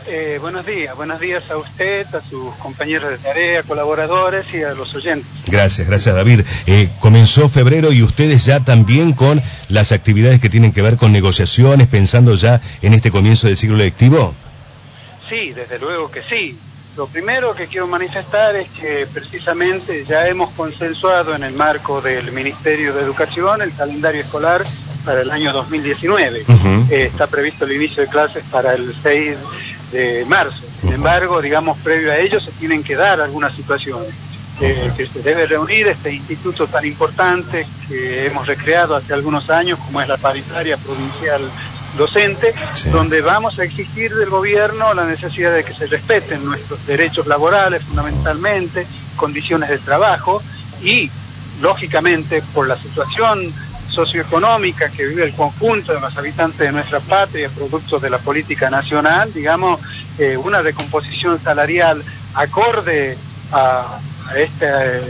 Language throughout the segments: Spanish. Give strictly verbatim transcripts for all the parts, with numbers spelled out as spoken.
Eh, buenos días, buenos días a usted, a sus compañeros de tarea, colaboradores y a los oyentes. Gracias, gracias David. Eh, comenzó febrero y ustedes ya también con las actividades que tienen que ver con negociaciones, pensando ya en este comienzo del ciclo lectivo. Sí, desde luego que sí. Lo primero que quiero manifestar es que precisamente ya hemos consensuado en el marco del Ministerio de Educación el calendario escolar para el año dos mil diecinueve. Uh-huh. Eh, está previsto el inicio de clases para el seis de marzo. Sin uh-huh. embargo, digamos, previo a ello se tienen que dar algunas situaciones. Eh, que se debe reunir este instituto tan importante que hemos recreado hace algunos años, como es la paritaria provincial docente, sí. donde vamos a exigir del gobierno la necesidad de que se respeten nuestros derechos laborales, fundamentalmente, condiciones de trabajo, y, lógicamente, por la situación socioeconómica que vive el conjunto de los habitantes de nuestra patria, producto de la política nacional, digamos, eh, una recomposición salarial acorde a, a esta, eh,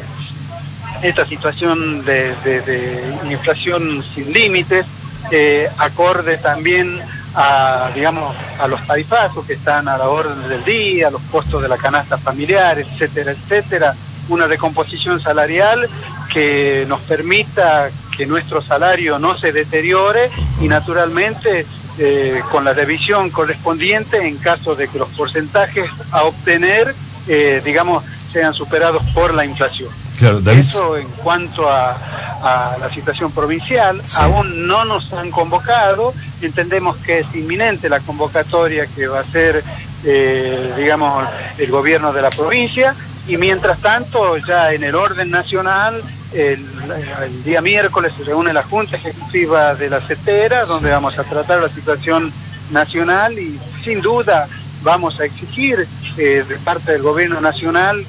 esta situación de, de, de inflación sin límites, eh, acorde también a, digamos, a los tarifazos que están a la orden del día, a los costos de la canasta familiar, etcétera, etcétera, una recomposición salarial que nos permita que nuestro salario no se deteriore y naturalmente eh, con la revisión correspondiente en caso de que los porcentajes a obtener, eh, digamos, sean superados por la inflación. Claro, David. Eso en cuanto a, a la situación provincial, sí. Aún no nos han convocado, entendemos que es inminente la convocatoria que va a hacer, eh, digamos, el gobierno de la provincia, y mientras tanto, ya en el orden nacional, el, el día miércoles se reúne la Junta Ejecutiva de la CETERA, donde sí. vamos a tratar la situación nacional y sin duda vamos a exigir eh, de parte del gobierno nacional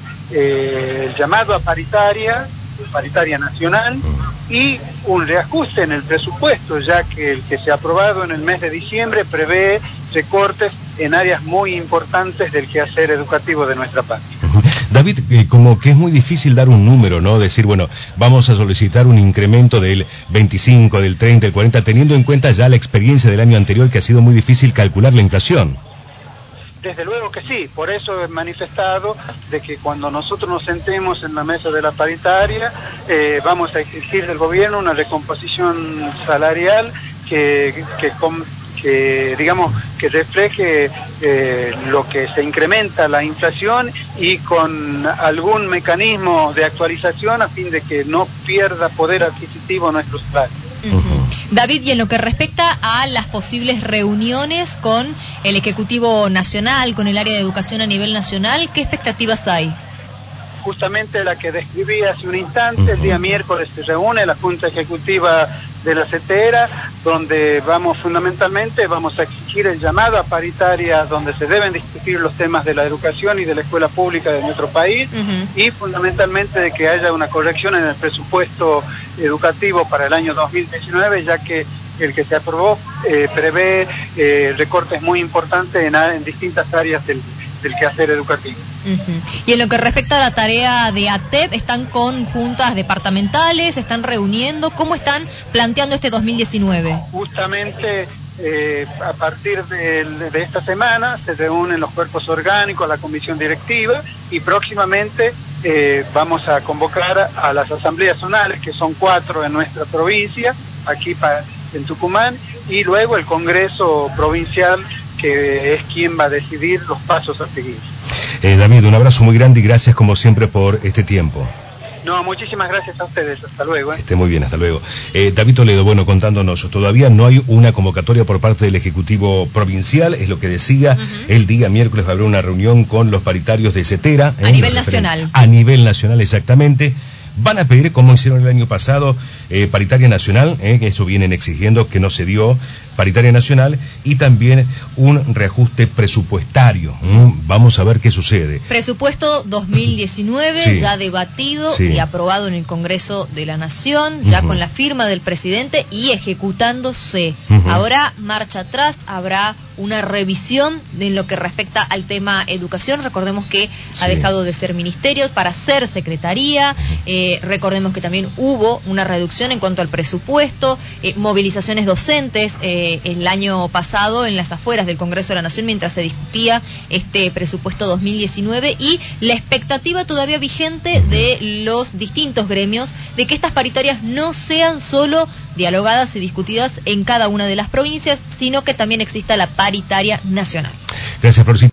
eh, el llamado a paritaria, paritaria nacional, y un reajuste en el presupuesto, ya que el que se ha aprobado en el mes de diciembre prevé recortes en áreas muy importantes del quehacer educativo de nuestra patria. David, eh, como que es muy difícil dar un número, ¿no? Decir, bueno, vamos a solicitar un incremento del veinticinco, del treinta, del cuarenta, teniendo en cuenta ya la experiencia del año anterior, que ha sido muy difícil calcular la inflación. Desde luego que sí, por eso he manifestado de que cuando nosotros nos sentemos en la mesa de la paritaria, eh, vamos a exigir del gobierno una recomposición salarial que, que, que digamos, que refleje eh, lo que se incrementa la inflación y con algún mecanismo de actualización a fin de que no pierda poder adquisitivo nuestro salario. Uh-huh. David, y en lo que respecta a las posibles reuniones con el Ejecutivo Nacional, con el área de educación a nivel nacional, ¿qué expectativas hay? Justamente la que describí hace un instante, el día miércoles se reúne la Junta Ejecutiva de la CETERA, donde vamos fundamentalmente, vamos a exigir el llamado a paritaria, donde se deben discutir los temas de la educación y de la escuela pública de nuestro país, uh-huh. y fundamentalmente de que haya una corrección en el presupuesto educativo para el año dos mil diecinueve, ya que el que se aprobó eh, prevé eh, recortes muy importantes en, en distintas áreas del, del quehacer educativo. Uh-huh. Y en lo que respecta a la tarea de A T E P, ¿están con juntas departamentales? ¿Están reuniendo? ¿Cómo están planteando este dos mil diecinueve? Justamente eh, a partir de, de esta semana se reúnen los cuerpos orgánicos, la comisión directiva, y próximamente eh, vamos a convocar a, a las asambleas zonales, que son cuatro en nuestra provincia, aquí para, en Tucumán, y luego el Congreso Provincial, que es quien va a decidir los pasos a seguir. Eh, David, un abrazo muy grande y gracias como siempre por este tiempo. No, muchísimas gracias a ustedes, hasta luego. ¿eh? Que esté muy bien, hasta luego. Eh, David Toledo, bueno, contándonos, todavía no hay una convocatoria por parte del Ejecutivo Provincial, es lo que decía, uh-huh. el día miércoles va a haber una reunión con los paritarios de CETERA. A eh, nivel nacional. A nivel nacional, exactamente. Van a pedir, como hicieron el año pasado, eh, paritaria nacional, eh, que eso vienen exigiendo, que no se dio, paritaria nacional, y también un reajuste presupuestario. Mm, vamos a ver qué sucede. Presupuesto dos mil diecinueve, sí. ya debatido sí. y aprobado en el Congreso de la Nación, ya uh-huh. con la firma del presidente y ejecutándose. Uh-huh. Ahora, marcha atrás, habrá una revisión en lo que respecta al tema educación. Recordemos que sí. ha dejado de ser ministerio para ser secretaría, eh, Eh, recordemos que también hubo una reducción en cuanto al presupuesto, eh, movilizaciones docentes eh, el año pasado en las afueras del Congreso de la Nación mientras se discutía este presupuesto dos mil diecinueve y la expectativa todavía vigente de los distintos gremios de que estas paritarias no sean solo dialogadas y discutidas en cada una de las provincias, sino que también exista la paritaria nacional. Gracias, Florcita.